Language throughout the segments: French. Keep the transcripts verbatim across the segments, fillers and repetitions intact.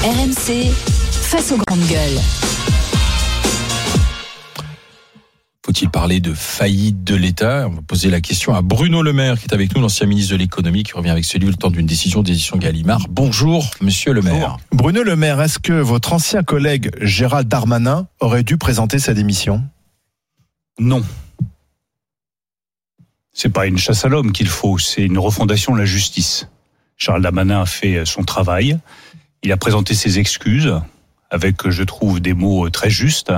R M C, face aux grandes gueules. Faut-il parler de faillite de l'État ? On va poser la question à Bruno Le Maire, qui est avec nous, l'ancien ministre de l'économie, qui revient avec celui le temps d'une décision d'édition Gallimard. Bonjour, monsieur Le Maire. Bruno Le Maire, est-ce que votre ancien collègue Gérald Darmanin aurait dû présenter sa démission ? Non. C'est pas une chasse à l'homme qu'il faut, c'est une refondation de la justice. Gérald Darmanin a fait son travail. Il a présenté ses excuses avec, je trouve, des mots très justes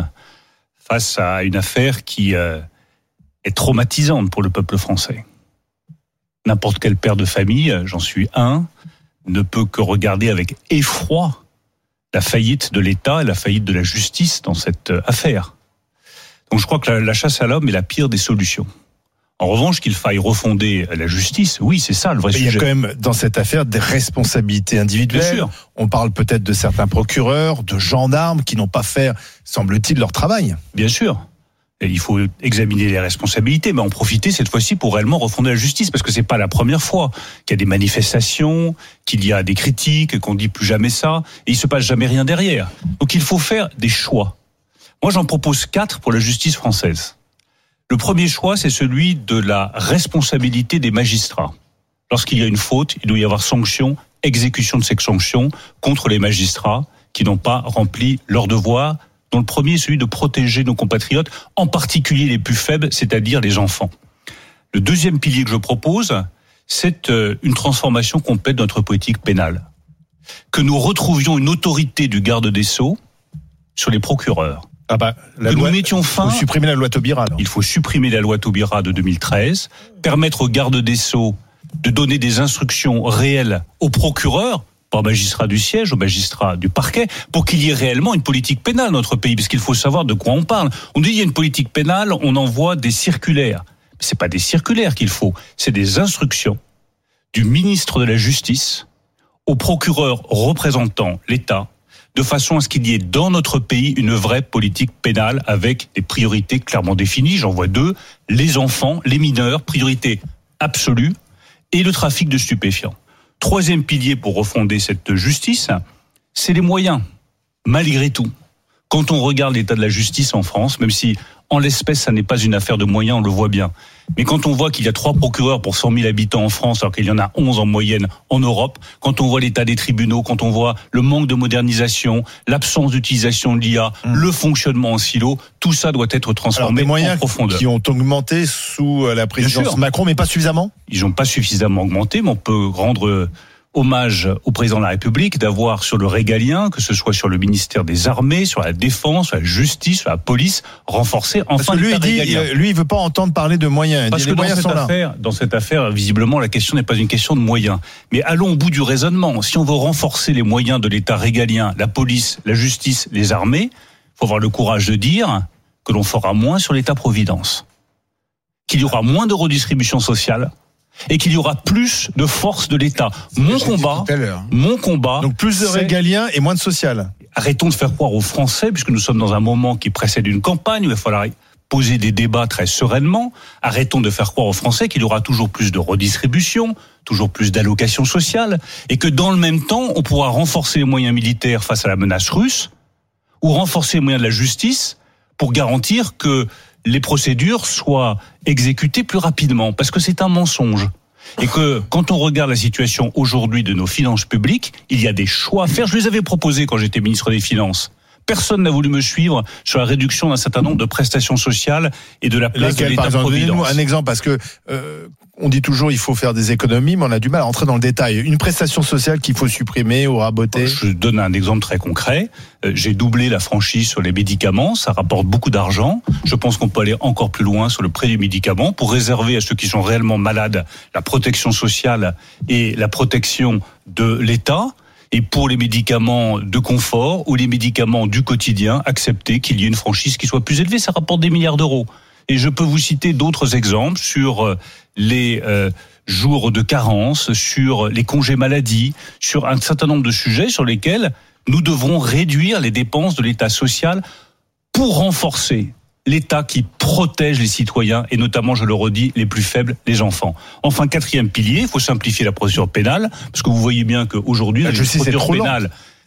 face à une affaire qui euh, est traumatisante pour le peuple français. N'importe quel père de famille, j'en suis un, ne peut que regarder avec effroi la faillite de l'État et la faillite de la justice dans cette affaire. Donc je crois que la, la chasse à l'homme est la pire des solutions. En revanche, qu'il faille refonder la justice, oui, c'est ça le vrai Mais sujet. il y a quand même dans cette affaire des responsabilités individuelles. Bien sûr. On parle peut-être de certains procureurs, de gendarmes qui n'ont pas fait, semble-t-il, leur travail. Bien sûr. Et il faut examiner les responsabilités, mais en profiter cette fois-ci pour réellement refonder la justice, parce que c'est pas la première fois qu'il y a des manifestations, qu'il y a des critiques, qu'on dit plus jamais ça, et il se passe jamais rien derrière. Donc il faut faire des choix. Moi, j'en propose quatre pour la justice française. Le premier choix, c'est celui de la responsabilité des magistrats. Lorsqu'il y a une faute, il doit y avoir sanction, exécution de ces sanctions contre les magistrats qui n'ont pas rempli leur devoir, dont le premier est celui de protéger nos compatriotes, en particulier les plus faibles, c'est-à-dire les enfants. Le deuxième pilier que je propose, c'est une transformation complète de notre politique pénale. Que nous retrouvions une autorité du garde des Sceaux sur les procureurs. Ah bah, la que loi, nous mettions fin. Il faut supprimer la loi Taubira. Alors. Il faut supprimer la loi Taubira de deux mille treize, permettre au garde des Sceaux de donner des instructions réelles aux procureurs, pas aux magistrats du siège, aux magistrats du parquet, pour qu'il y ait réellement une politique pénale dans notre pays, parce qu'il faut savoir de quoi on parle. On dit qu'il y a une politique pénale, on envoie des circulaires. Mais c'est pas des circulaires qu'il faut, c'est des instructions du ministre de la Justice aux procureurs représentant l'État, de façon à ce qu'il y ait dans notre pays une vraie politique pénale avec des priorités clairement définies. J'en vois deux, les enfants, les mineurs, priorité absolue, et le trafic de stupéfiants. Troisième pilier pour refonder cette justice, c'est les moyens, malgré tout. Quand on regarde l'état de la justice en France, même si en l'espèce ça n'est pas une affaire de moyens, on le voit bien, mais quand on voit qu'il y a trois procureurs pour cent mille habitants en France, alors qu'il y en a onze en moyenne en Europe, quand on voit l'état des tribunaux, quand on voit le manque de modernisation, l'absence d'utilisation de l'I A, mmh. le fonctionnement en silo, tout ça doit être transformé alors, des moyens en profondeur. Qui ont augmenté sous la présidence Macron, mais pas suffisamment ? Ils n'ont pas suffisamment augmenté, mais on peut rendre hommage au président de la République d'avoir sur le régalien, que ce soit sur le ministère des Armées, sur la Défense, sur la Justice, sur la Police, renforcer enfin Parce que lui, il dit, régalien. lui, il veut pas entendre parler de moyens. Parce dit, que les dans moyens cette, sont affaire, là. dans cette affaire, visiblement, la question n'est pas une question de moyens. Mais allons au bout du raisonnement. Si on veut renforcer les moyens de l'État régalien, la police, la justice, les armées, il faut avoir le courage de dire que l'on fera moins sur l'État-providence, qu'il y aura moins de redistribution sociale, et qu'il y aura plus de force de l'État. Mon combat, mon combat. Donc plus de régalien et moins de social. Arrêtons de faire croire aux Français, puisque nous sommes dans un moment qui précède une campagne où il va falloir poser des débats très sereinement. Arrêtons de faire croire aux Français qu'il y aura toujours plus de redistribution, toujours plus d'allocations sociales, et que dans le même temps, on pourra renforcer les moyens militaires face à la menace russe, ou renforcer les moyens de la justice pour garantir que les procédures soient exécutées plus rapidement, parce que c'est un mensonge. Et que quand on regarde la situation aujourd'hui de nos finances publiques, il y a des choix à faire. Je les avais proposés quand j'étais ministre des Finances. Personne n'a voulu me suivre sur la réduction d'un certain nombre de prestations sociales et de la place de l'État-providence. Donnez-nous un exemple, parce que euh, on dit toujours il faut faire des économies, mais on a du mal à entrer dans le détail. Une prestation sociale qu'il faut supprimer ou raboter. Je donne un exemple très concret. J'ai doublé la franchise sur les médicaments, ça rapporte beaucoup d'argent. Je pense qu'on peut aller encore plus loin sur le prix des médicaments pour réserver à ceux qui sont réellement malades la protection sociale et la protection de l'État. Et pour les médicaments de confort ou les médicaments du quotidien, accepter qu'il y ait une franchise qui soit plus élevée, ça rapporte des milliards d'euros. Et je peux vous citer d'autres exemples sur les euh, jours de carence, sur les congés maladie, sur un certain nombre de sujets sur lesquels nous devrons réduire les dépenses de l'État social pour renforcer l'État qui protège les citoyens et notamment, je le redis, les plus faibles, les enfants. Enfin, quatrième pilier, il faut simplifier la procédure pénale, parce que vous voyez bien qu'aujourd'hui, la, la justice est trop pénale,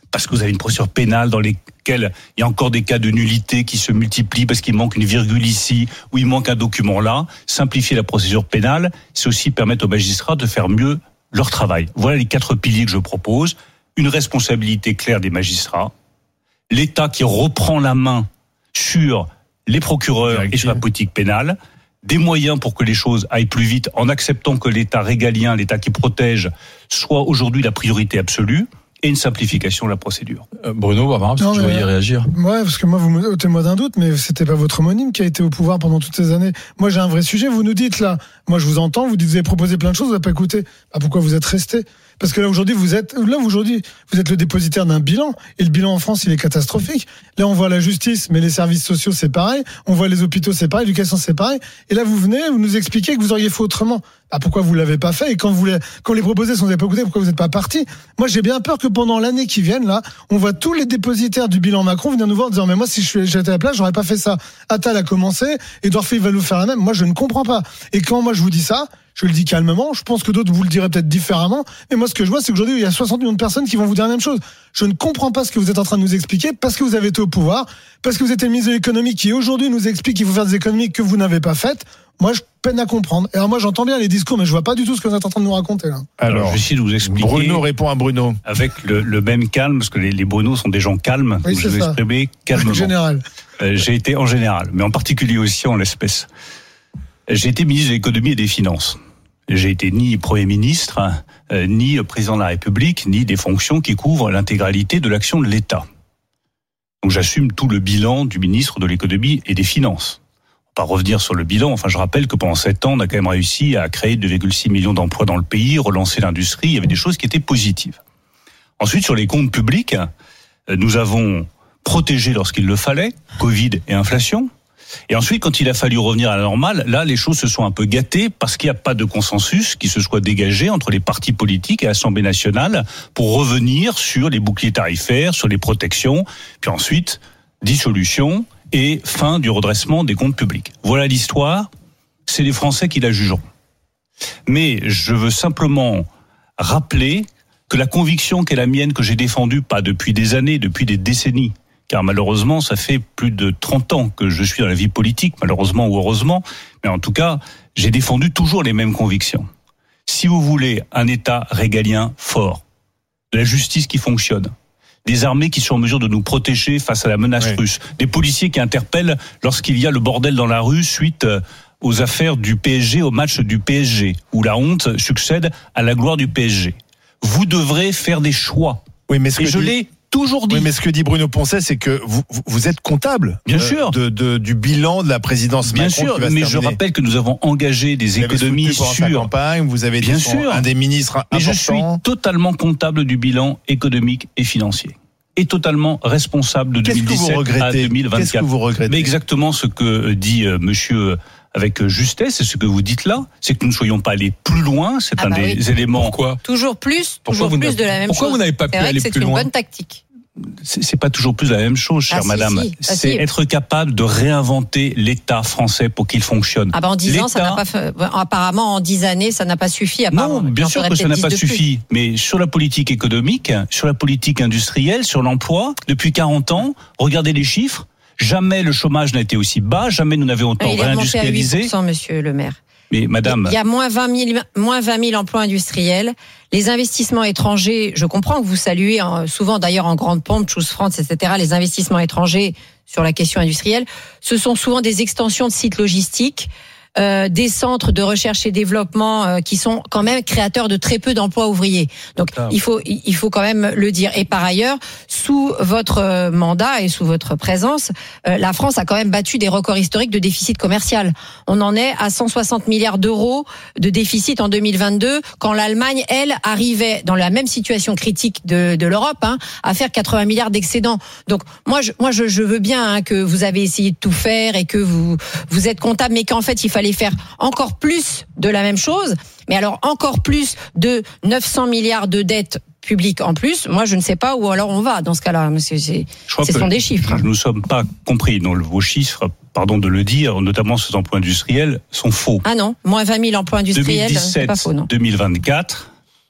parce que vous avez une procédure pénale dans lesquelles il y a encore des cas de nullité qui se multiplient parce qu'il manque une virgule ici ou il manque un document là. Simplifier la procédure pénale, c'est aussi permettre aux magistrats de faire mieux leur travail. Voilà les quatre piliers que je propose. Une responsabilité claire des magistrats, l'État qui reprend la main sur les procureurs et sur la politique pénale, des moyens pour que les choses aillent plus vite en acceptant que l'État régalien, l'État qui protège, soit aujourd'hui la priorité absolue, et une simplification de la procédure. Euh, Bruno, Barbara, parce Non, que je mais, voyais réagir. Ouais, parce que moi, vous me ôtez-moi d'un doute, mais c'était pas votre homonyme qui a été au pouvoir pendant toutes ces années. Moi, j'ai un vrai sujet. Vous nous dites là, moi, je vous entends, vous dites, vous avez proposé plein de choses, vous n'avez pas écouté. Ah, pourquoi vous êtes resté? Parce que là, aujourd'hui, vous êtes, là, aujourd'hui, vous êtes le dépositaire d'un bilan. Et le bilan en France, il est catastrophique. Là, on voit la justice, mais les services sociaux, c'est pareil. On voit les hôpitaux, c'est pareil. L'éducation, c'est pareil. Et là, vous venez, vous nous expliquez que vous auriez fait autrement. Ah, pourquoi vous l'avez pas fait? Et quand vous les, quand les proposés sont pas écoutés, pourquoi vous n'êtes pas parti? Moi, j'ai bien peur que pendant l'année qui vient, là, on voit tous les dépositaires du bilan Macron venir nous voir en disant, mais moi, si je j'étais à la place, j'aurais pas fait ça. Attal a commencé, Édouard Philippe va nous faire la même. Moi, je ne comprends pas. Et quand moi, je vous dis ça, je le dis calmement, je pense que d'autres vous le diraient peut-être différemment, mais moi ce que je vois c'est qu'aujourd'hui il y a soixante millions de personnes qui vont vous dire la même chose. Je ne comprends pas ce que vous êtes en train de nous expliquer parce que vous avez été au pouvoir, parce que vous êtes le ministre de l'économie qui aujourd'hui nous explique qu'il faut faire des économies que vous n'avez pas faites. Moi je peine à comprendre. Et alors moi j'entends bien les discours mais je vois pas du tout ce que vous êtes en train de nous raconter là. Alors, alors je vais essayer de vous expliquer. Bruno répond à Bruno. Avec le, le même calme, parce que les, les Bruno sont des gens calmes, oui, donc je vais ça. exprimer calmement. En général. Euh, j'ai été en général, mais en particulier aussi en l'espèce. J'ai été ministre de l'économie et des finances. J'ai été ni Premier ministre, euh, ni président de la République, ni des fonctions qui couvrent l'intégralité de l'action de l'État. Donc j'assume tout le bilan du ministre de l'économie et des finances. On va pas revenir sur le bilan. Enfin, je rappelle que pendant sept ans, on a quand même réussi à créer deux virgule six millions d'emplois dans le pays, relancer l'industrie. Il y avait des choses qui étaient positives. Ensuite, sur les comptes publics, nous avons protégé lorsqu'il le fallait, Covid et inflation. Et ensuite, quand il a fallu revenir à la normale, là, les choses se sont un peu gâtées parce qu'il n'y a pas de consensus qui se soit dégagé entre les partis politiques et l'Assemblée nationale pour revenir sur les boucliers tarifaires, sur les protections, puis ensuite, dissolution et fin du redressement des comptes publics. Voilà l'histoire, c'est les Français qui la jugeront. Mais je veux simplement rappeler que la conviction qui est la mienne, que j'ai défendue, pas depuis des années, depuis des décennies, car malheureusement, ça fait plus de trente ans que je suis dans la vie politique, malheureusement ou heureusement, mais en tout cas, j'ai défendu toujours les mêmes convictions. Si vous voulez un État régalien fort, de la justice qui fonctionne, des armées qui sont en mesure de nous protéger face à la menace oui. russe, des policiers qui interpellent lorsqu'il y a le bordel dans la rue suite aux affaires du P S G, au match du P S G, où la honte succède à la gloire du P S G. Vous devrez faire des choix. Oui, mais ce Et que je dit... l'ai toujours dit. Oui, mais ce que dit Bruno Poncet, c'est que vous, vous êtes comptable. Bien euh, sûr. De, de, du bilan de la présidence Bien Macron sûr, qui va mais se je terminer. rappelle que nous avons engagé des vous économies sur sur... campagne, vous avez été Bien son, sûr. un des ministres importants. Mais je suis totalement comptable du bilan économique et financier. Et totalement responsable de Qu'est-ce deux mille dix-sept à deux mille vingt-quatre. Qu'est-ce que vous regrettez? Mais exactement ce que dit euh, monsieur avec justesse, et ce que vous dites là, c'est que nous ne soyons pas allés plus loin. C'est Ah un bah des oui. éléments. Pourquoi? Toujours plus, Pourquoi toujours vous plus n'avez- de la même pourquoi chose. vous n'avez pas pu C'est vrai aller que plus c'est une loin bonne tactique. C'est, c'est pas toujours plus la même chose, chère Ah, si, madame. si. Ah, c'est si. être capable de réinventer l'État français pour qu'il fonctionne. Ah bah en dix ans, ça L'État- n'a pas fait, apparemment en dix années, ça n'a pas suffi. Apparemment. Non, bien Il en sûr faudrait que ça peut-être n'a dix pas de plus. suffi. Mais sur la politique économique, sur la politique industrielle, sur l'emploi, depuis quarante ans, regardez les chiffres. Jamais le chômage n'a été aussi bas, jamais nous n'avions autant Il est remonté à huit réindustrialisé. pour cent, monsieur le maire. Mais madame, Il y a moins vingt mille, moins vingt mille emplois industriels. Les investissements étrangers, je comprends que vous saluez hein, souvent d'ailleurs en grande pompe, Choose France, et cetera. Les investissements étrangers sur la question industrielle, ce sont souvent des extensions de sites logistiques, euh, des centres de recherche et développement euh, qui sont quand même créateurs de très peu d'emplois ouvriers. Donc Ah. il faut il faut quand même le dire. Et par ailleurs, sous votre mandat et sous votre présence, euh, la France a quand même battu des records historiques de déficit commercial. On en est à cent soixante milliards d'euros de déficit en deux mille vingt-deux, quand l'Allemagne, elle, arrivait dans la même situation critique de, de l'Europe, hein, à faire quatre-vingts milliards d'excédents. Donc moi, je, moi, je, je veux bien hein, que vous avez essayé de tout faire et que vous vous êtes comptable, mais qu'en fait, il fallait faire encore plus de la même chose. Mais alors encore plus de neuf cents milliards de dettes publiques en plus. Moi, je ne sais pas où alors on va dans ce cas-là. C'est, c'est, je crois ce que sont des chiffres. nous ne sommes pas compris dans vos chiffres, pardon de le dire, notamment ces emplois industriels, sont faux. Ah non, moins vingt mille emplois industriels, c'est pas faux, non. deux mille dix-sept deux mille vingt-quatre,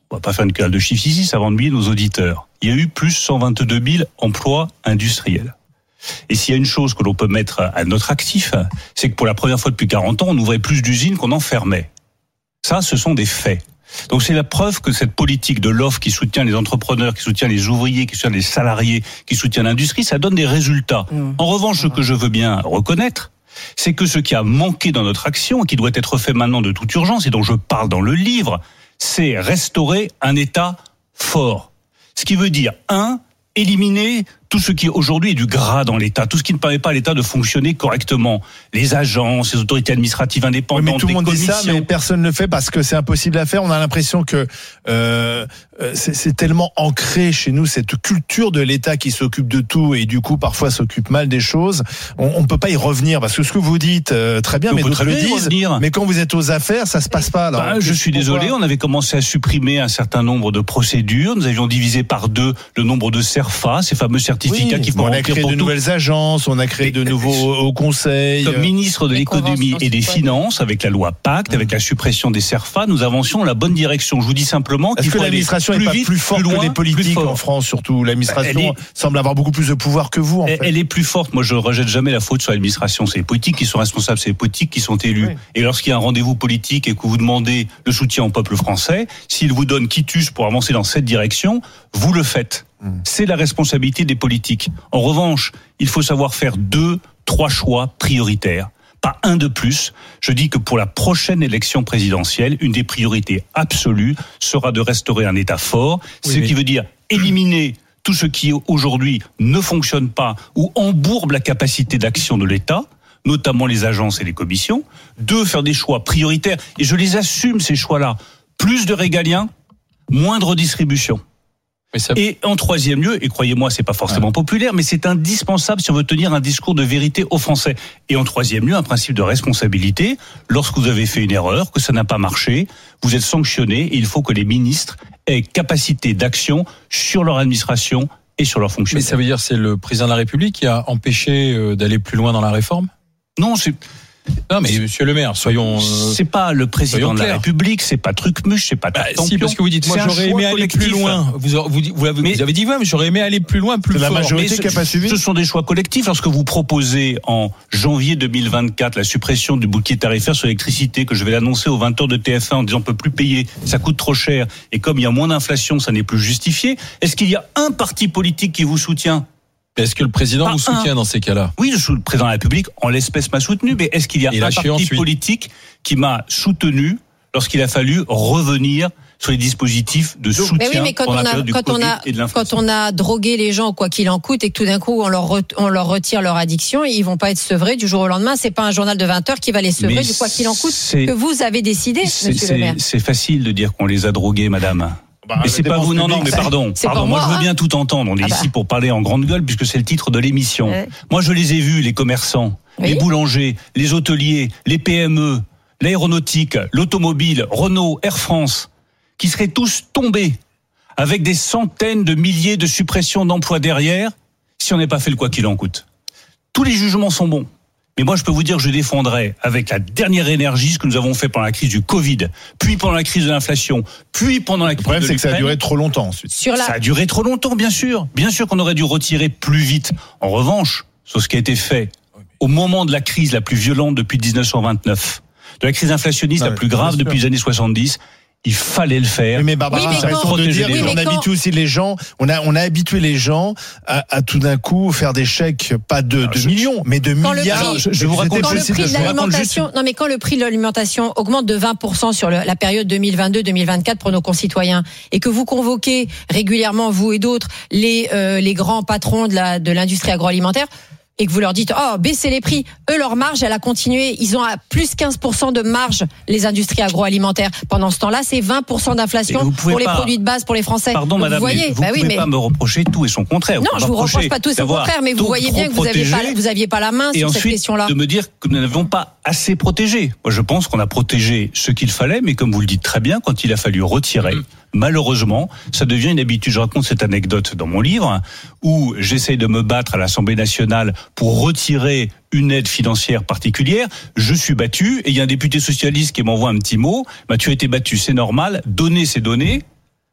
on va pas faire une querelle de chiffres ici, ça va ennuyer nos auditeurs. Il y a eu plus cent vingt-deux mille emplois industriels. Et s'il y a une chose que l'on peut mettre à notre actif, c'est que pour la première fois depuis quarante ans, on ouvrait plus d'usines qu'on en fermait. Ça, ce sont des faits. Donc c'est la preuve que cette politique de l'offre qui soutient les entrepreneurs, qui soutient les ouvriers, qui soutient les salariés, qui soutient l'industrie, ça donne des résultats. Mmh. En revanche, ce que je veux bien reconnaître, c'est que ce qui a manqué dans notre action, et qui doit être fait maintenant de toute urgence, et dont je parle dans le livre, c'est restaurer un État fort. Ce qui veut dire, un, éliminer tout ce qui aujourd'hui est du gras dans l'État, tout ce qui ne permet pas à l'État de fonctionner correctement. Les agences, les autorités administratives indépendantes, oui, mais tout le monde dit ça, mais personne ne le fait parce que c'est impossible à faire. On a l'impression que euh, c'est, c'est tellement ancré chez nous, cette culture de l'État qui s'occupe de tout et du coup parfois s'occupe mal des choses. On ne peut pas y revenir parce que ce que vous dites, euh, très bien, on mais d'autres le disent. Revenir. Mais quand vous êtes aux affaires, ça se passe pas. Alors, bah, je suis désolé, on avait commencé à supprimer un certain nombre de procédures. Nous avions divisé par deux le nombre de CERFA, ces fameux certificats oui, qui font on a créé de tout. nouvelles agences, on a créé de nouveaux hauts conseils. Comme ministre de l'économie et des finances, avec la loi Pacte, mmh. avec la suppression des CERFA, nous avancions dans la bonne direction. Je vous dis simplement qu'il faut aller l'administration plus n'est pas vite, plus forte plus loin, que les politiques en France, surtout. L'administration est, semble avoir beaucoup plus de pouvoir que vous. En elle, fait. elle est plus forte. Moi, je ne rejette jamais la faute sur l'administration. C'est les politiques qui sont responsables, c'est les politiques qui sont élus. Oui. Et lorsqu'il y a un rendez-vous politique et que vous demandez le soutien au peuple français, s'il vous donne quitus pour avancer dans cette direction, vous le faites. C'est la responsabilité des politiques. En revanche, il faut savoir faire deux, trois choix prioritaires. Pas un de plus. Je dis que pour la prochaine élection présidentielle, une des priorités absolues sera de restaurer un État fort. Oui, ce mais... qui veut dire éliminer tout ce qui aujourd'hui ne fonctionne pas ou embourbe la capacité d'action de l'État, notamment les agences et les commissions. Deux, faire des choix prioritaires. Et je les assume, ces choix-là. Plus de régaliens, moindre distribution. Ça... Et en troisième lieu, et croyez-moi, c'est pas forcément ouais. populaire, mais c'est indispensable si on veut tenir un discours de vérité aux Français. Et en troisième lieu, un principe de responsabilité. Lorsque vous avez fait une erreur, que ça n'a pas marché, vous êtes sanctionné et il faut que les ministres aient capacité d'action sur leur administration et sur leur fonctionnement. Mais ça veut dire que c'est le président de la République qui a empêché d'aller plus loin dans la réforme ? Non, c'est... Non, mais monsieur le maire, soyons. Euh, c'est pas le président de la République, c'est pas Trucmuche, c'est pas bah, si, parce que vous dites, moi j'aurais aimé aller plus loin. Vous, vous, vous, avez, mais, vous avez dit, ouais, mais j'aurais aimé aller plus loin, plus c'est fort. La majorité qui a pas suivi. Ce sont des choix collectifs. Lorsque vous proposez en janvier deux mille vingt-quatre la suppression du bouclier tarifaire sur l'électricité, que je vais l'annoncer aux vingt heures de T F un en disant on peut plus payer, ça coûte trop cher, et comme il y a moins d'inflation, ça n'est plus justifié. Est-ce qu'il y a un parti politique qui vous soutient ? Est-ce que le président pas vous soutient un. dans ces cas-là ? Oui, le président de la République, en l'espèce, m'a soutenu. Mais est-ce qu'il y a Et un parti ensuite. politique qui m'a soutenu lorsqu'il a fallu revenir sur les dispositifs de soutien mais oui, mais quand pendant on la a, période du quand Covid on a, et de l'inflation ? Quand on a drogué les gens, quoi qu'il en coûte, et que tout d'un coup, on leur, re, on leur retire leur addiction, ils vont pas être sevrés du jour au lendemain. C'est pas un journal de vingt heures qui va les sevrer mais du quoi qu'il en coûte que vous avez décidé, c'est, monsieur c'est, le maire. C'est facile de dire qu'on les a drogués, madame. Bah, mais c'est pas vous, non, non, mais pardon, c'est pardon. Moi, moi, je veux bien tout entendre. On est ah ici bah. pour parler en grande gueule puisque c'est le titre de l'émission. Ouais. Moi, je les ai vus, les commerçants, oui. les boulangers, les hôteliers, les P M E, l'aéronautique, l'automobile, Renault, Air France, qui seraient tous tombés avec des centaines de milliers de suppressions d'emplois derrière si on n'est pas fait le quoi qu'il en coûte. Tous les jugements sont bons. Mais moi, je peux vous dire que je défendrai avec la dernière énergie ce que nous avons fait pendant la crise du Covid, puis pendant la crise de l'inflation, puis pendant la crise de l'Ukraine. Le problème, c'est que ça a duré trop longtemps ensuite. Sur la... Ça a duré trop longtemps, bien sûr. Bien sûr qu'on aurait dû retirer plus vite. En revanche, sur ce qui a été fait au moment de la crise la plus violente depuis dix-neuf cent vingt-neuf, de la crise inflationniste non, la plus grave depuis les années soixante-dix, il fallait le faire. Oui, mais Barbara, oui, mais ça quand... de dire oui, qu'on quand... habitue aussi les gens, on a, on a habitué les gens à, à tout d'un coup faire des chèques, pas de, Alors, de je... millions, mais de quand milliards. Prix, je, je vous raconte quand le prix de l'alimentation, juste... non mais quand le prix de l'alimentation augmente de vingt pour cent sur le, la période deux mille vingt-deux deux mille vingt-quatre pour nos concitoyens, et que vous convoquez régulièrement, vous et d'autres, les, euh, les grands patrons de la, de l'industrie agroalimentaire, et que vous leur dites, oh, baissez les prix. Eux, leur marge, elle a continué. Ils ont à plus quinze pour cent de marge, les industries agroalimentaires. Pendant ce temps-là, c'est vingt pour cent d'inflation pour les pas... produits de base pour les Français. Pardon, donc, madame, vous voyez, vous bah oui, pouvez mais... pas me reprocher tout et son contraire. Non, je vous reproche pas tout et son contraire, mais vous voyez bien que vous n'aviez pas, vous aviez pas la main sur cette question-là. Et ensuite, de me dire que nous n'avions pas assez protégé. Moi, je pense qu'on a protégé ce qu'il fallait, mais comme vous le dites très bien, quand il a fallu retirer, mmh. malheureusement, ça devient une habitude. Je raconte cette anecdote dans mon livre où j'essaye de me battre à l'Assemblée nationale pour retirer une aide financière particulière. Je suis battu et il y a un député socialiste qui m'envoie un petit mot. Bah, tu as été battu, c'est normal. Donner, c'est donner.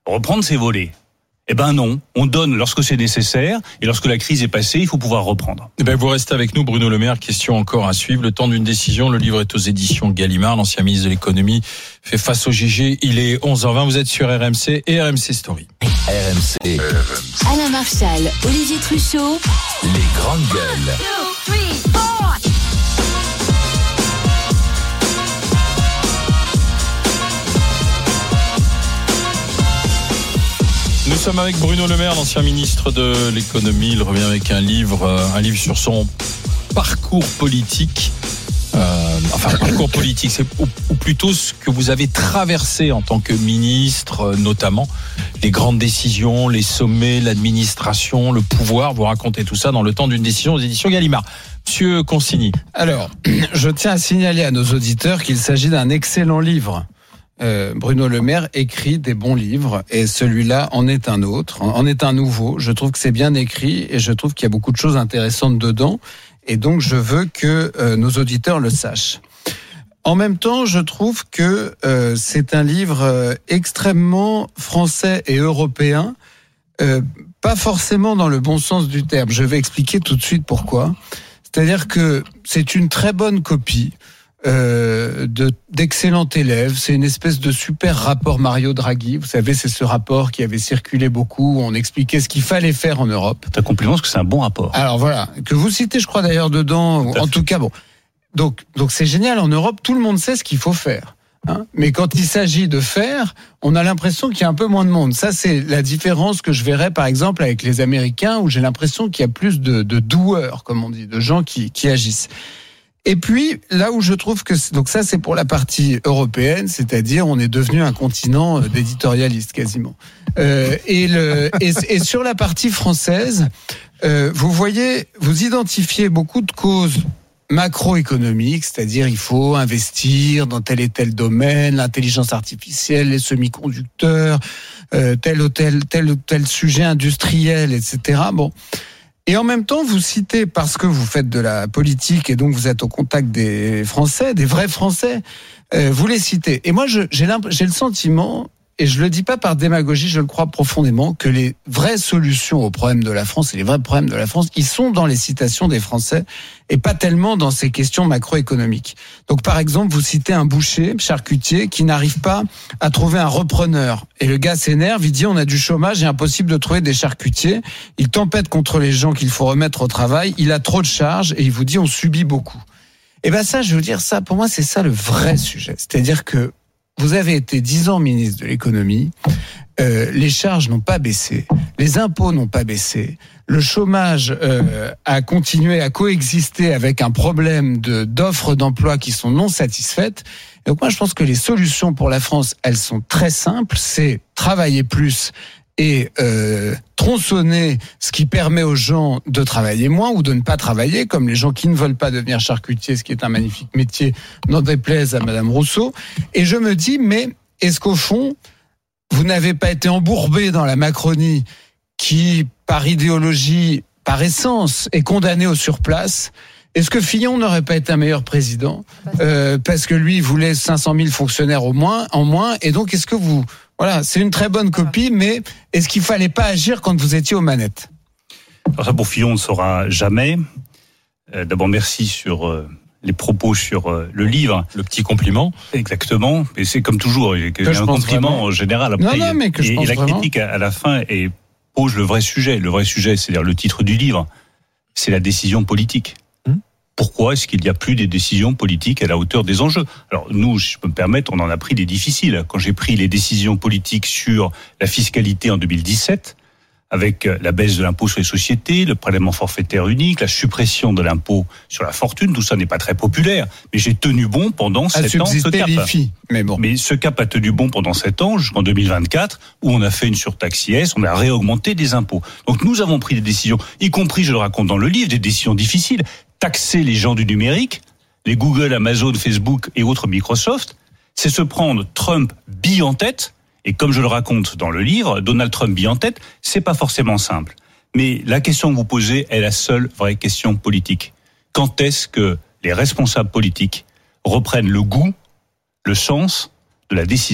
reprendre ses volets. Eh ben non, on donne lorsque c'est nécessaire et lorsque la crise est passée, il faut pouvoir reprendre. Eh ben vous restez avec nous, Bruno Le Maire. Question encore à suivre. Le temps d'une décision. Le livre est aux éditions Gallimard. L'ancien ministre de l'économie fait face au G G. Il est onze heures vingt. Vous êtes sur R M C et R M C Story. R M C. Alain Marchal, Olivier Truchot. Les grandes gueules. Nous sommes avec Bruno Le Maire, l'ancien ministre de l'économie. Il revient avec un livre, un livre sur son parcours politique. Euh, enfin, parcours politique, c'est ou, ou plutôt ce que vous avez traversé en tant que ministre, notamment les grandes décisions, les sommets, l'administration, le pouvoir. Vous racontez tout ça dans Le temps d'une décision aux éditions Gallimard. Monsieur Consigny. Alors, je tiens à signaler à nos auditeurs qu'il s'agit d'un excellent livre. Euh, Bruno Le Maire écrit des bons livres et celui-là en est un autre, en est un nouveau. Je trouve que c'est bien écrit et je trouve qu'il y a beaucoup de choses intéressantes dedans et donc je veux que euh, nos auditeurs le sachent. En même temps, je trouve que euh, c'est un livre euh, extrêmement français et européen, euh, pas forcément dans le bon sens du terme. Je vais expliquer tout de suite pourquoi. C'est-à-dire que c'est une très bonne copie Euh, de, d'excellents élèves. C'est une espèce de super rapport Mario Draghi. Vous savez, c'est ce rapport qui avait circulé beaucoup, où on expliquait ce qu'il fallait faire en Europe. C'est un compliment parce que c'est un bon rapport. Alors voilà, que vous citez, je crois d'ailleurs dedans, tout en tout cas, bon. Donc, donc c'est génial, en Europe, tout le monde sait ce qu'il faut faire. Hein, mais quand il s'agit de faire, on a l'impression qu'il y a un peu moins de monde. Ça, c'est la différence que je verrais, par exemple, avec les Américains, où j'ai l'impression qu'il y a plus de, de doueurs, comme on dit, de gens qui, qui agissent. Et puis, là où je trouve que... Donc ça, c'est pour la partie européenne, c'est-à-dire on est devenu un continent d'éditorialistes, quasiment. Euh, et, le, et, et sur la partie française, euh, vous voyez, vous identifiez beaucoup de causes macroéconomiques, c'est-à-dire il faut investir dans tel et tel domaine, l'intelligence artificielle, les semi-conducteurs, euh, tel ou tel, tel ou tel sujet industriel, et cetera. Bon... Et en même temps, vous citez, parce que vous faites de la politique et donc vous êtes au contact des Français, des vrais Français, euh, vous les citez. Et moi, je, j'ai, j'ai le sentiment, et je le dis pas par démagogie, je le crois profondément, que les vraies solutions aux problèmes de la France et les vrais problèmes de la France, ils sont dans les citations des Français et pas tellement dans ces questions macroéconomiques. Donc, par exemple, vous citez un boucher, charcutier, qui n'arrive pas à trouver un repreneur. Et le gars s'énerve, il dit on a du chômage et impossible de trouver des charcutiers. Il tempête contre les gens qu'il faut remettre au travail. Il a trop de charges et il vous dit on subit beaucoup. Et ben ça, je veux dire ça, pour moi, c'est ça le vrai sujet. C'est-à-dire que vous avez été dix ans ministre de l'économie, euh, les charges n'ont pas baissé, les impôts n'ont pas baissé, le chômage euh, a continué à coexister avec un problème de, d'offres d'emploi qui sont non satisfaites. Et donc moi, je pense que les solutions pour la France, elles sont très simples, c'est travailler plus et euh, tronçonner ce qui permet aux gens de travailler moins ou de ne pas travailler, comme les gens qui ne veulent pas devenir charcutier, ce qui est un magnifique métier, n'en déplaise à Madame Rousseau. Et je me dis, mais est-ce qu'au fond, vous n'avez pas été embourbé dans la Macronie qui, par idéologie, par essence, est condamnée au surplace? Est-ce que Fillon n'aurait pas été un meilleur président euh, parce que lui voulait cinq cent mille fonctionnaires au moins, en moins, et donc est-ce que vous... Voilà, c'est une très bonne copie, mais est-ce qu'il fallait pas agir quand vous étiez aux manettes? Alors ça, pour Fillon, on ne saura jamais. Euh, d'abord, merci sur euh, les propos sur euh, le livre. Le petit compliment. Exactement. Et c'est comme toujours, il y a un compliment vraiment. En général. Après, non, non, mais que je et, pense et la vraiment. critique à, à la fin est, pose le vrai sujet. Le vrai sujet, c'est-à-dire le titre du livre, c'est la décision politique. Pourquoi est-ce qu'il n'y a plus des décisions politiques à la hauteur des enjeux? Alors nous, si je peux me permettre, on en a pris des difficiles. Quand j'ai pris les décisions politiques sur la fiscalité en deux mille dix-sept, avec la baisse de l'impôt sur les sociétés, le prélèvement forfaitaire unique, la suppression de l'impôt sur la fortune, tout ça n'est pas très populaire. Mais j'ai tenu bon pendant sept ans ce cap. Mais bon. Mais ce cap a tenu bon pendant sept ans, jusqu'en deux mille vingt-quatre, où on a fait une surtaxe I S, on a réaugmenté des impôts. Donc nous avons pris des décisions, y compris, je le raconte dans le livre, des décisions difficiles. Taxer les gens du numérique, les Google, Amazon, Facebook et autres Microsoft, c'est se prendre Trump bille en tête. Et comme je le raconte dans le livre, Donald Trump bille en tête, c'est pas forcément simple. Mais la question que vous posez est la seule vraie question politique. Quand est-ce que les responsables politiques reprennent le goût, le sens de la décision?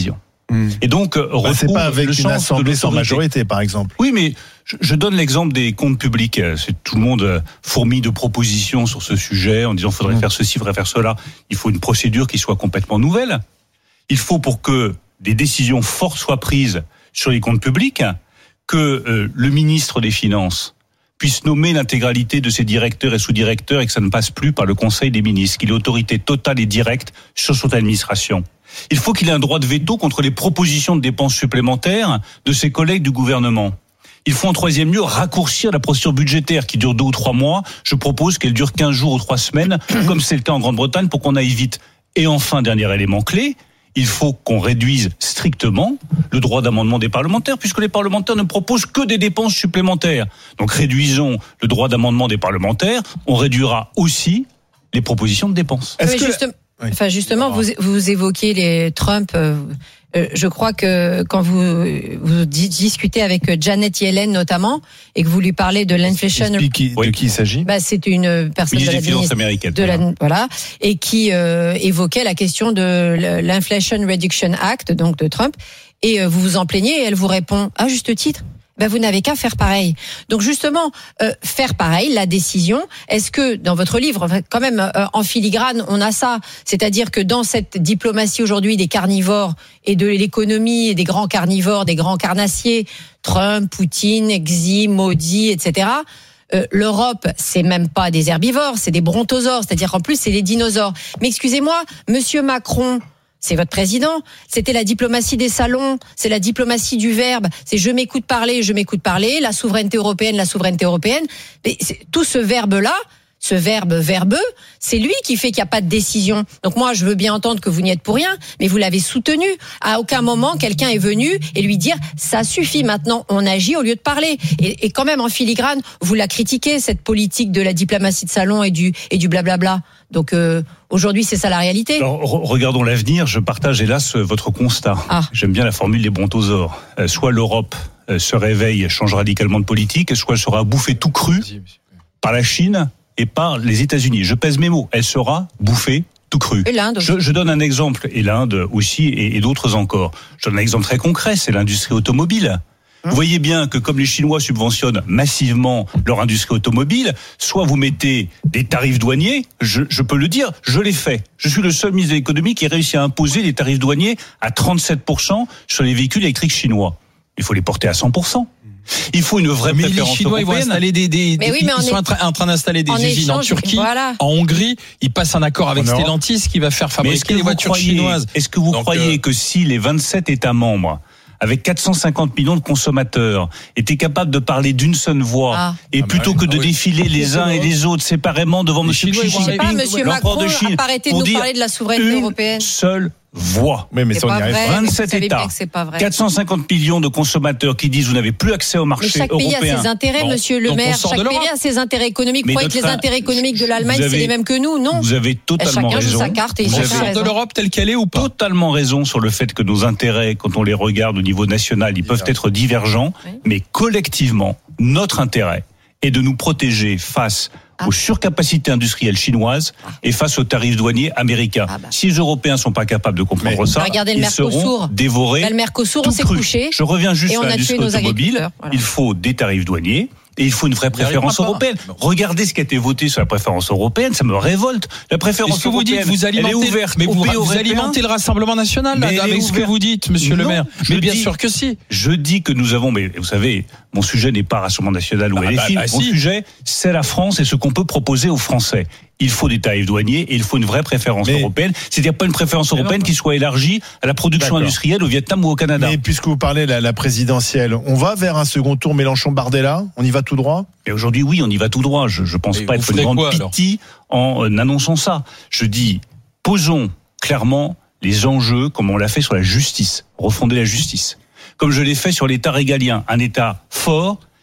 Mmh. Et donc, bah, c'est pas avec une assemblée sans majorité, par exemple. Oui, mais je, je donne l'exemple des comptes publics. C'est tout le monde fourmille de propositions sur ce sujet en disant faudrait mmh. faire ceci, faudrait faire cela. Il faut une procédure qui soit complètement nouvelle. Il faut, pour que des décisions fortes soient prises sur les comptes publics, que euh, le ministre des Finances puisse nommer l'intégralité de ses directeurs et sous-directeurs et que ça ne passe plus par le Conseil des ministres, qu'il ait autorité totale et directe sur son administration. Il faut qu'il ait un droit de veto contre les propositions de dépenses supplémentaires de ses collègues du gouvernement. Il faut en troisième lieu raccourcir la procédure budgétaire qui dure deux ou trois mois. Je propose qu'elle dure quinze jours ou trois semaines, comme c'est le cas en Grande-Bretagne, pour qu'on aille vite. Et enfin, dernier élément clé, il faut qu'on réduise strictement le droit d'amendement des parlementaires, puisque les parlementaires ne proposent que des dépenses supplémentaires. Donc réduisons le droit d'amendement des parlementaires, on réduira aussi les propositions de dépenses. Est-ce que... Justement, oui. Enfin justement, vous, vous évoquez les Trump. Euh, euh, je crois que quand vous, vous discutez avec Janet Yellen notamment et que vous lui parlez de l'inflation, qui, oui. de qui il s'agit? Bah, c'est une personne ministre de la des Finances américaine, de la, voilà, et qui euh, évoquait la question de l'Inflation Reduction Act, donc de Trump. Et euh, vous vous en plaignez et elle vous répond à juste titre. Ben vous n'avez qu'à faire pareil. Donc justement, euh, faire pareil, la décision, est-ce que dans votre livre, quand même, euh, en filigrane, on a ça, c'est-à-dire que dans cette diplomatie aujourd'hui des carnivores et de l'économie et des grands carnivores, des grands carnassiers, Trump, Poutine, Xi, Modi, et cetera, euh, l'Europe, c'est même pas des herbivores, c'est des brontosaures, c'est-à-dire qu'en plus, c'est les dinosaures. Mais excusez-moi, Monsieur Macron, c'est votre président. C'était la diplomatie des salons, c'est la diplomatie du verbe. C'est je m'écoute parler, je m'écoute parler. La souveraineté européenne, la souveraineté européenne. Mais tout ce verbe-là, ce verbe verbeux, c'est lui qui fait qu'il n'y a pas de décision. Donc moi, je veux bien entendre que vous n'y êtes pour rien, mais vous l'avez soutenu. À aucun moment, quelqu'un est venu et lui dire ça suffit. Maintenant, on agit au lieu de parler. Et, et quand même en filigrane, vous la critiquez cette politique de la diplomatie de salon et du et du blablabla. Donc euh, aujourd'hui, c'est ça la réalité. Alors, regardons l'avenir. Je partage hélas votre constat. Ah. J'aime bien la formule des brontosaures. Euh, soit l'Europe euh, se réveille, change radicalement de politique, soit elle sera bouffée tout cru par la Chine et par les États-Unis. Je pèse mes mots. Elle sera bouffée tout cru. Et l'Inde aussi. Je, je donne un exemple, et l'Inde aussi, et, et d'autres encore. Je donne un exemple très concret, c'est l'industrie automobile. Vous voyez bien que comme les Chinois subventionnent massivement leur industrie automobile, soit vous mettez des tarifs douaniers, je, je peux le dire, je l'ai fait. Je suis le seul ministre de l'économie qui a réussi à imposer des tarifs douaniers à trente-sept pour cent sur les véhicules électriques chinois. Il faut les porter à cent pour cent. Il faut une vraie mais préférence les Chinois, européenne. Ils vont installer des, des, mais des oui, mais ils sont est... en, train, en train d'installer des en usines échange, en Turquie, voilà. en Hongrie. Ils passent un accord avec En Stellantis qui va faire fabriquer les voitures croyez, chinoises. Est-ce que vous Donc, croyez euh... que si les vingt-sept États membres avec quatre cent cinquante millions de consommateurs, étaient capables de parler d'une seule voix, ah. et ah plutôt bah que de oui. défiler les uns et les autres séparément devant M. Xi Je sais pas, Monsieur Macron de Chine, a pas arrêté de nous parler de la souveraineté une européenne. Seule voix. Oui, mais C'est ça, on y pas arrive vrai. pas. vingt-sept États, quatre cent cinquante millions de consommateurs qui disent vous n'avez plus accès au marché Mais chaque européen. pays a ses intérêts, Bon. Monsieur le Donc, Maire. on sort Chaque de pays l'Europe. a ses intérêts économiques. Vous Mais croyez que les notre- intérêts économiques de l'Allemagne, vous c'est avez- les mêmes que nous? Non. Vous avez totalement Chacun joue raison. sa carte et Vous chacun avez a sort de raison. l'Europe telle qu'elle est ou pas? totalement raison sur le fait que nos intérêts, quand on les regarde au niveau national, ils peuvent être divergents, Oui. mais collectivement, notre intérêt est de nous protéger face Ah. aux surcapacités industrielles chinoises Ah. et face aux tarifs douaniers américains. Ah bah. Si les Européens sont pas capables de comprendre Mais- ça, Regardez le ils Mercosur. seront dévorés. Bah, le Mercosur, on tout s'est cru. couché. Je reviens juste et sur on a tué l'industrie nos automobile. agriculteurs. Voilà. Il faut des tarifs douaniers. Et il faut une vraie On y arrivera préférence pas. européenne. Regardez ce qui a été voté sur la préférence européenne, ça me révolte. La préférence Est-ce que vous dites européenne, vous elle est alimentez, ouverte mais aux vous, pays vous européens. alimentez le Rassemblement national là, Mais elle est avec ce que ouverte. vous dites, Monsieur le Non, Maire. je Mais bien dis- sûr que si. Je dis que nous avons, mais vous savez, mon sujet n'est pas Rassemblement national ou Bah, L F I. bah, bah, mon si. sujet, c'est la France et ce qu'on peut proposer aux Français. Il faut des tarifs douaniers et il faut une vraie préférence Mais- européenne. C'est-à-dire pas une préférence européenne non. qui soit élargie à la production D'accord. industrielle au Vietnam ou au Canada. Mais puisque vous parlez de la, la présidentielle, on va vers un second tour Mélenchon-Bardella? On y va tout droit? Et aujourd'hui, oui, on y va tout droit. Je ne pense Et pas vous être une ferez grande quoi, alors pitié en euh, annonçant ça. Je dis, posons clairement les enjeux comme on l'a fait sur la justice, refonder la justice. Comme je l'ai fait sur l'État régalien, un État fort,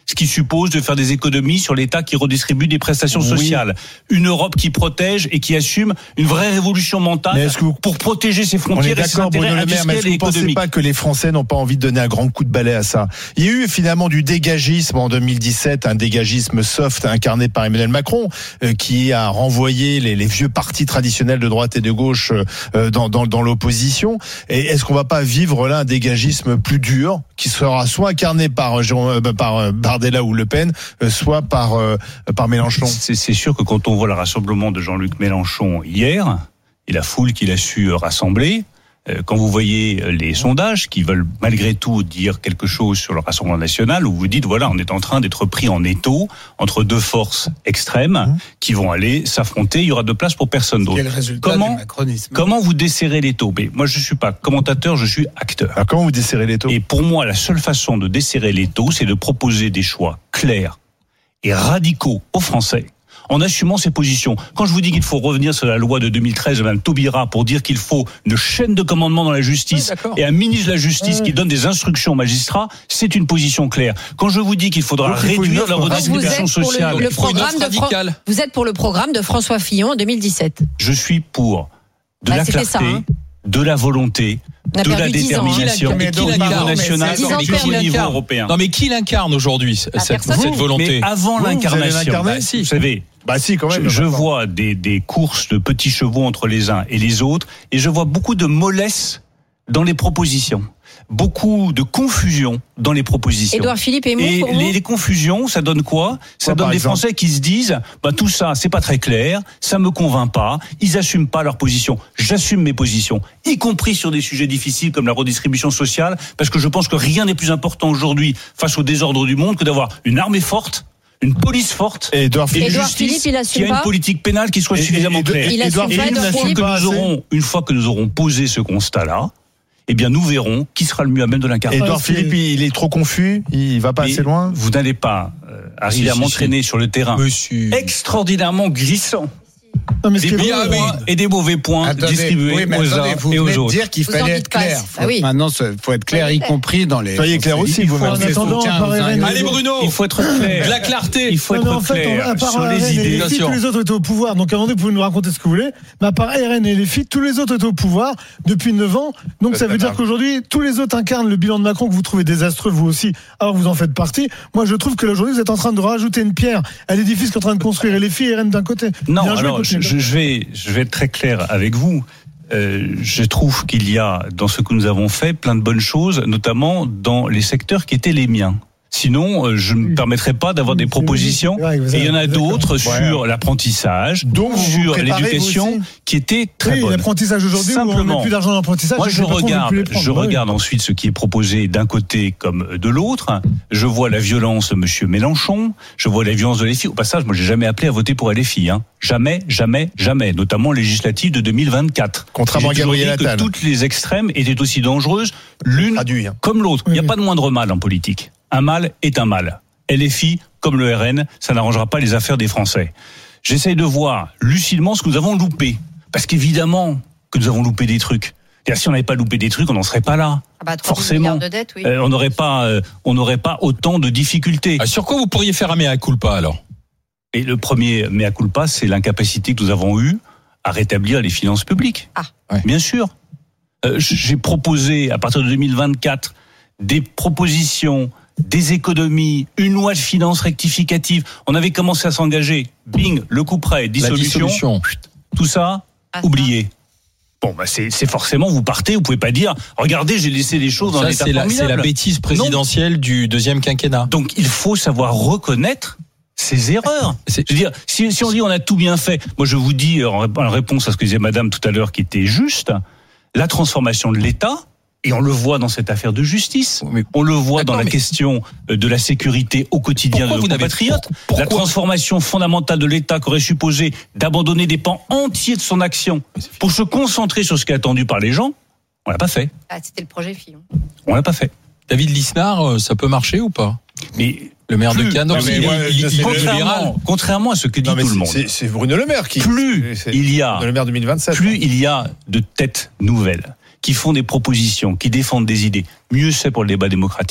ce qui suppose de faire des économies sur l'État qui redistribue des prestations Oui. sociales. Une Europe qui protège et qui assume une vraie révolution mentale Mais est-ce que vous- pour protéger ses On est frontières et ses d'accord, intérêts Bruno Le Maire, mais industriels est-ce que et vous ne pensez économiques. pas que les Français n'ont pas envie de donner un grand coup de balai à ça? Il y a eu finalement du dégagisme en deux mille dix-sept, un dégagisme soft incarné par Emmanuel Macron, euh, qui a renvoyé les, les vieux partis traditionnels de droite et de gauche euh, dans, dans, dans l'opposition. Et est-ce qu'on va pas vivre là un dégagisme plus dur, qui sera soit incarné par, Jérôme- euh, par Bardella ou Le Pen, euh, soit par, euh, par Mélenchon? C'est, c'est sûr que quand on voit le rassemblement de Jean-Luc Mélenchon hier, et la foule qu'il a su rassembler, euh, quand vous voyez les sondages qui veulent malgré tout dire quelque chose sur le Rassemblement national, où vous dites, voilà, on est en train d'être pris en étau entre deux forces extrêmes mmh. qui vont aller s'affronter, il y aura de place pour personne d'autre. Quel résultat Comment, du macronisme. comment vous desserrez l'étau? Mais moi, je ne suis pas commentateur, je suis acteur. Alors comment vous desserrez l'étau? Et pour moi, la seule façon de desserrer l'étau, c'est de proposer des choix clairs et radicaux aux Français, en assumant ses positions. Quand je vous dis qu'il faut revenir sur la loi de deux mille treize de Mme Taubira pour dire qu'il faut une chaîne de commandement dans la justice oui, et un ministre de la Justice oui. qui donne des instructions aux magistrats, c'est une position claire. Quand je vous dis qu'il faudra Donc, il faut réduire une la offre redistribution vous êtes pour sociale, le, le Il faut une programme offre de Fran- radicale. Vous êtes pour le programme de François Fillon en deux mille dix-sept. je suis pour de Bah, la c'était clarté, ça, hein. de la volonté, On a de la perdu dix ans, hein. détermination, Mais au qui niveau l'incarne national dix ans et perdu. au niveau européen. Non, mais qui l'incarne aujourd'hui, cette, personne. cette volonté? Mais avant Vous, vous allez l'incarnation, l'incarner bah, vous savez, Bah si, quand même. Je, je maintenant. vois des, des courses de petits chevaux entre les uns et les autres, et je vois beaucoup de mollesse dans les propositions, beaucoup de confusion dans les propositions. Édouard Philippe est mou Et pour vous les, les confusions, ça donne quoi? Ça Quoi, donne par des exemple Français qui se disent, bah tout ça, c'est pas très clair, ça me convainc pas, ils assument pas leur position. J'assume mes positions, y compris sur des sujets difficiles comme la redistribution sociale, parce que je pense que rien n'est plus important aujourd'hui face au désordre du monde que d'avoir une armée forte, une police forte Et Édouard et Philippe. une Édouard justice Philippe, il assume qui a une pas politique pénale qui soit Et- et- suffisamment et- claire. Il Édouard assume pas, Philippe Édouard n'assume Une fois, Philippe que pas nous assez. aurons, une fois que nous aurons posé ce constat-là, eh bien, nous verrons qui sera le mieux à même de l'incarner. Édouard Ah, c'est- Philippe, il est trop confus, il va pas Mais assez loin. Vous n'allez pas euh, arriver Si, à si, m'entraîner sur le terrain Monsieur. extraordinairement glissant. Non, mais ce Des qui est bons drôle, points et des mauvais points Attendez, distribués oui, mais aux attendez, uns vous et venez aux de autres. dire qu'il Vous fallait en être dites pas clair. assez. Faut- Ah oui. Maintenant, il faut être clair, y compris dans les. Soyez clair aussi, il faut vous-même. un En attendant, soutien à part aux uns R N, et aux Allez, autres. Bruno. Il faut être clair. De la clarté. Il faut Non, mais être en fait, clair à part sur R N les et les idées. Bien filles, sûr. tous les autres étaient au pouvoir. Donc, à un moment donné, vous pouvez nous raconter ce que vous voulez. Mais à part R N et les filles, tous les autres étaient au pouvoir depuis neuf ans. Donc, ça veut dire qu'aujourd'hui, tous les autres incarnent le bilan de Macron que vous trouvez désastreux, vous aussi. Alors, vous en faites partie. Moi, je trouve que aujourd'hui, vous êtes en train de rajouter une pierre à l'édifice qu'est en train de construire et les filles et R N d'un côté. Non, Bien joué, alors je, continuez. je vais, je vais être très clair avec vous. Euh, je trouve qu'il y a dans ce que nous avons fait plein de bonnes choses, notamment dans les secteurs qui étaient les miens. Sinon, euh, je ne me Oui. permettrais pas d'avoir Oui, des c'est propositions. logique. Ouais, vous Et il y en a avez- d'autres d'accord. sur l'apprentissage, Donc, vous vous sur préparez, l'éducation, vous aussi qui étaient très Oui, bonnes. l'apprentissage aujourd'hui, où on Simplement. met plus d'argent dans l'apprentissage. Moi, et que je les patrons veulent regarde, plus les prendre. je Ouais. regarde ensuite ce qui est proposé d'un côté comme de l'autre. Je vois la violence de Monsieur Mélenchon. Je vois la violence de L F I. Au passage, moi, j'ai jamais appelé à voter pour L F I. Hein. Jamais, jamais, jamais. Notamment législative de deux mille vingt-quatre. Contrairement à J'ai toujours Gabriel dit que Attal. toutes les extrêmes étaient aussi dangereuses, l'une Traduit. hein. comme l'autre. Il n'y a Oui, pas de moindre mal en politique. Un mal est un mal. L F I, comme le R N, ça n'arrangera pas les affaires des Français. J'essaye de voir lucidement ce que nous avons loupé. Parce qu'évidemment que nous avons loupé des trucs. C'est-à-dire, si on n'avait pas loupé des trucs, on n'en serait pas là. Ah bah, trois Forcément. milliards de dettes, oui. Euh, on n'aurait pas, euh, on n'aurait pas autant de difficultés. Ah, sur quoi vous pourriez faire un mea culpa alors? Et le premier mea culpa, c'est l'incapacité que nous avons eue à rétablir les finances publiques. Ah. Ouais. Bien sûr. Euh, j'ai proposé, à partir de deux mille vingt-quatre, des propositions, des économies, une loi de finances rectificative. On avait commencé à s'engager. Bing, le coup près, La dissolution. dissolution. Tout ça, Ah, ça. oublié. Bon, bah c'est, c'est forcément, vous partez, vous pouvez pas dire, regardez, j'ai laissé les choses dans Ça, l'état c'est la, c'est formidable. la bêtise présidentielle du deuxième quinquennat. Donc il faut savoir reconnaître ses erreurs. C'est- Je veux dire, si, si on dit on a tout bien fait, moi je vous dis en rép- en réponse à ce que disait Madame tout à l'heure, qui était juste, la transformation de l'État. Et on le voit dans cette affaire de justice. Mais- On le voit dans D'accord, la mais- question de la sécurité au quotidien Pourquoi de vous nos n'avez- compatriotes. pour- La pourquoi- transformation fondamentale de l'État qui aurait supposé d'abandonner des pans entiers de son action pour se concentrer sur ce qui est attendu par les gens, on l'a pas fait. Ah, c'était le projet Fillon. On l'a pas fait. David Lisnard, euh, ça peut marcher ou pas? Mais Le maire de Plus- Cannes, non, Non, mais il, moi, il- je il- sais il est le- libéral. contrairement, contrairement à ce que dit Non, mais tout le c'est- monde, c'est- C'est Bruno Le Maire qui. plus c'est- il y a Bruno Le Maire deux mille vingt-sept. plus il y a de têtes nouvelles qui font des propositions, qui défendent des idées, mieux c'est pour le débat démocratique.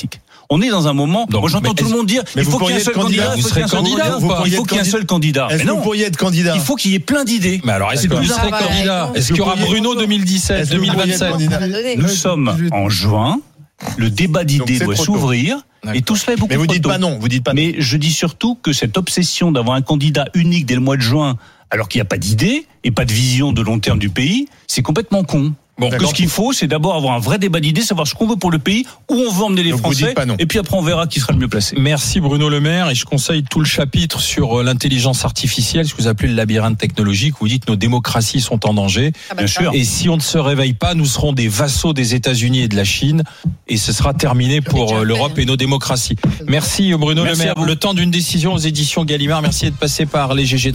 On est dans un moment. Donc, moi, j'entends mais tout le monde dire mais il vous faut qu'il y ait un pourriez seul être candidat, candidat. vous il faut serez qu'il y ait un seul candidat candidat, ou pas Il faut qu'il y ait un seul candidat. Est-ce Mais que non, vous pourriez être candidat? il faut qu'il y ait plein d'idées. Mais alors, est-ce que D'accord. vous serez Ah, bah, candidat? non. Est-ce qu'il y aura Est-ce que vous Bruno deux mille dix-sept, Est-ce que deux vous mille pourriez être vingt-sept? candidat? Nous sommes en juin. Le débat Donc, d'idées c'est doit trop tôt. s'ouvrir. Et D'accord. tout cela est beaucoup Mais vous trop dites tôt. pas non, vous dites pas non. Mais je dis surtout que cette obsession d'avoir un candidat unique dès le mois de juin, alors qu'il n'y a pas d'idée et pas de vision de long terme du pays, c'est complètement con. Bon, que d'accord. ce qu'il faut, c'est d'abord avoir un vrai débat d'idées, savoir ce qu'on veut pour le pays, où on veut emmener les Donc vous Français, dites pas non. et puis après on verra qui sera le mieux placé. Merci Bruno Le Maire, et je conseille tout le chapitre sur euh, l'intelligence artificielle, ce que vous appelez le labyrinthe technologique, où vous dites nos démocraties sont en danger. Ah bah Bien ça. sûr. Et si on ne se réveille pas, nous serons des vassaux des États-Unis et de la Chine, et ce sera terminé pour déjà euh, fait, l'Europe hein. et nos démocraties. Merci Bruno Merci Le à Maire. vous. Le temps d'une décision aux éditions Gallimard. Merci d'être passé par les G G.